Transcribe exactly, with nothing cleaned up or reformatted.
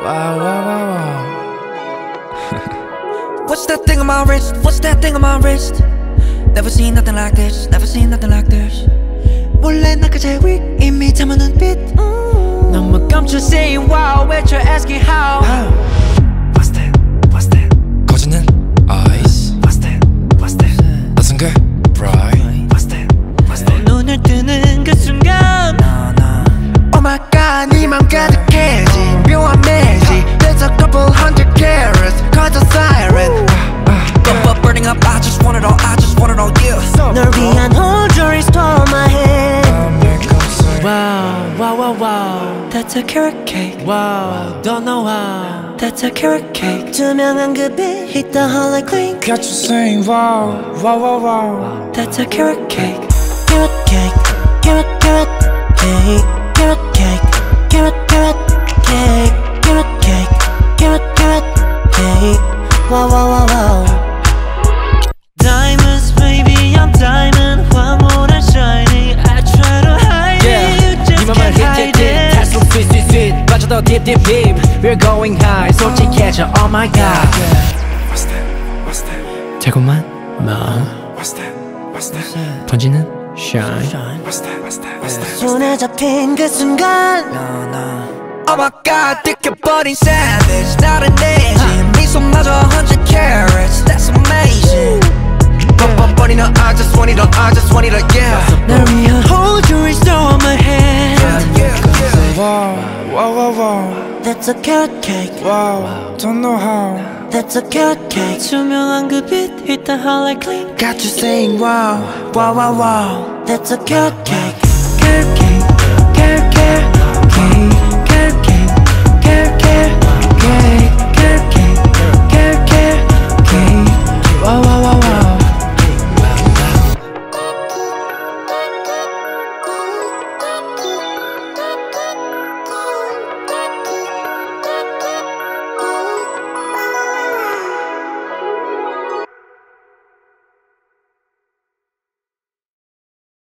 Wow, wow, wow, wow. What's that thing on my wrist? What's that thing on my wrist? Never seen nothing like this. Never seen nothing like this. 몰래 나가 제일 위 이미 잠은 눈빛. 너무 깜짝 saying wow. When you're asking how. How? What's that? What's that? 거짓는 eyes. What's that? What's that? 낯선 게 bright. What's that? What's that? 눈을 뜨는 그 순간. No, no. Oh my God, 네 맘 가득해진 묘한 magic. There's a couple hundred carats. Cause a siren. But burning up, I just want it all. I just want it all, yeah. 널 위한 whole jewelry store on my head. Wow, wow, wow, wow. That's a carrot cake. Wow, don't know how. That's a carrot cake. 투명한 그 빛, hit the heart like clink. Got you saying wow, wow, wow, wow. That's a carrot cake. Carrot cake, carrot, carrot cake. Carrot cake, carrot, carrot cake. Carrot cake, carrot, carrot cake. Wow, wow, wow, wow. Diamonds, baby, I'm diamond. 화물은 shining. I try to hide yeah. it, you just 네 맘을 can't hide hit, hit, hit. it. 탈수록 sweet, sweet, sweet. 빠져도 deep, deep, deep. We're going high. 솔직해져, oh my god. What's that? What's that? 달콤한 마음. What's that? What's that? 번지는 shine. What's that? What's that? What's that? 손에 잡힌 그 순간. No, no. Oh my god, 느껴버린 savage. 나를 내지 미소마저 hundred carats. That's amazing. 뻔뻔뻔히 너 I just want it all, I just want it all, yeah. 날 위한 whole jewelry store on my hand. Yeah, yeah, yeah. Wow, wow, wow, wow. That's a carrot cake. Wow, don't know how. That's a carrot cake. 투명한 그 빛, hit the heart like clink. Got you saying wow, wow, wow, wow. That's a carrot cake.